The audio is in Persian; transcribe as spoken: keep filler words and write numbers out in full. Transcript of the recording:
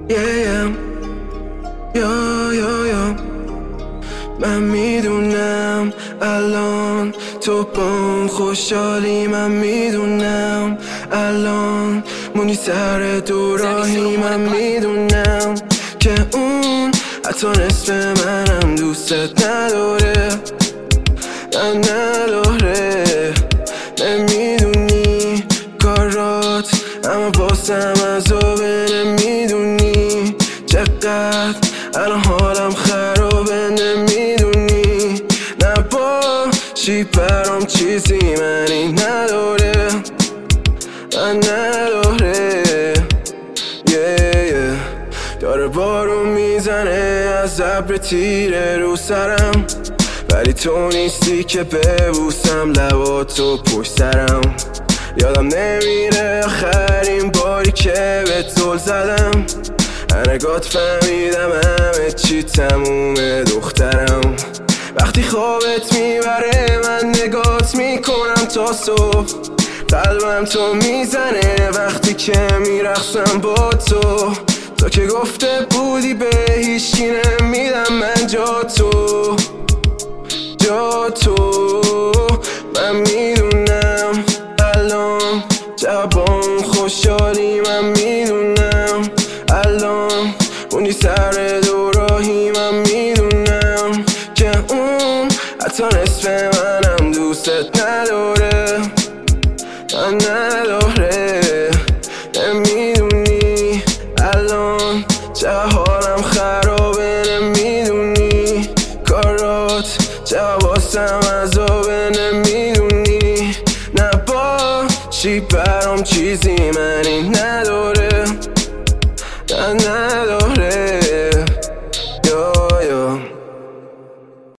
yeah, yeah. یا یا یا من میدونم الان تو بام خوشحالی، من میدونم الان مونی سر دوراهی، من میدونم که اون حتی نصف منم دوستت نداره، نه نداره. نمیدونی کارات اما باسم عذابه، نمیدونی چقدر الان حالم خرابه، نمیدونی نباشی برام چیزی منی نداره، من نداره. yeah, yeah. داره بارون میزنه از ابر تیره رو سرم، ولی تو نیستی که ببوسم لباتو پشت سرم. یادم نمیره آخرین باری که به زل زدم، نگات فهمیدم همه چی تمومه دخترم. وقتی خوابت میبره من نگات میکنم تا صبح، قلبم تو میزنه وقتی که میرقصم با تو. تو که گفته بودی به هیچکی نمیدم من جا تو، جا تو. من میدونم الان جوابم خوشحالی، من میدونم الان اونی سر دوراهی، من میدونم که اون حتی نصف منم دوستت نداره، من نداره. نمیدونی الان چه حالم خرابه، نمیدونی کارات چه واسم عذابه، نمیدونی نباشی برام چیزی منی نداره، نه نداره.